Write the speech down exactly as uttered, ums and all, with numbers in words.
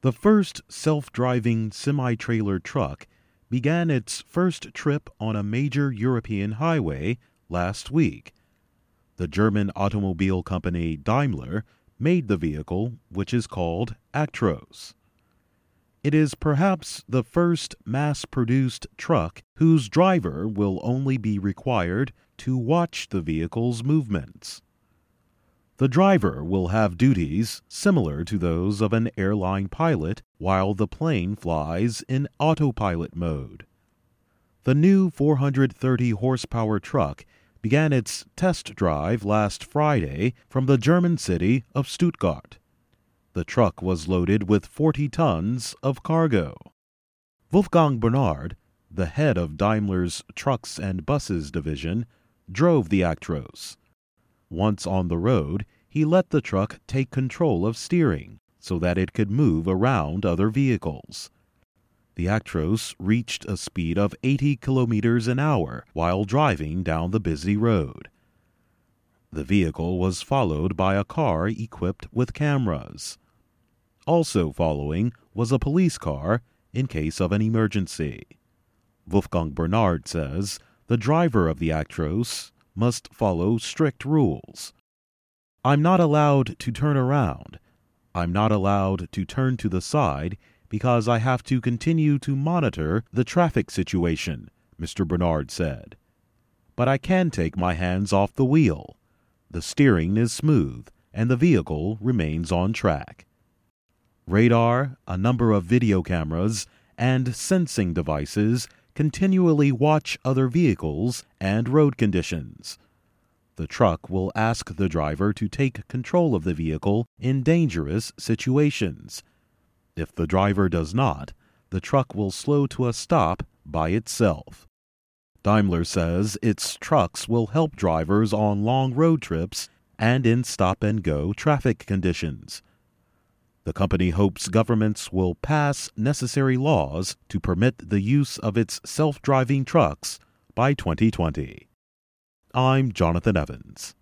The first self-driving semi-trailer truck began its first trip on a major European highway last week. The German automobile company Daimler made the vehicle, which is called Actros. It is perhaps the first mass-produced truck whose driver will only be required to watch the vehicle's movements. The driver will have duties similar to those of an airline pilot while the plane flies in autopilot mode. The new four hundred thirty horsepower truck began its test drive last Friday from the German city of Stuttgart. The truck was loaded with forty tons of cargo. Wolfgang Bernard, the head of Daimler's Trucks and Buses division, drove the Actros. Once on the road, he let the truck take control of steering so that it could move around other vehicles. The Actros reached a speed of eighty kilometers an hour while driving down the busy road. The vehicle was followed by a car equipped with cameras. Also following was a police car in case of an emergency. Wolfgang Bernard says the driver of the Actros must follow strict rules. "I'm not allowed to turn around. I'm not allowed to turn to the side because I have to continue to monitor the traffic situation," Mister Bernard said. "But I can take my hands off the wheel. The steering is smooth and the vehicle remains on track." Radar, a number of video cameras, and sensing devices continually watch other vehicles and road conditions. The truck will ask the driver to take control of the vehicle in dangerous situations. If the driver does not, the truck will slow to a stop by itself. Daimler says its trucks will help drivers on long road trips and in stop-and-go traffic conditions. The company hopes governments will pass necessary laws to permit the use of its self-driving trucks by twenty twenty. I'm Jonathan Evans.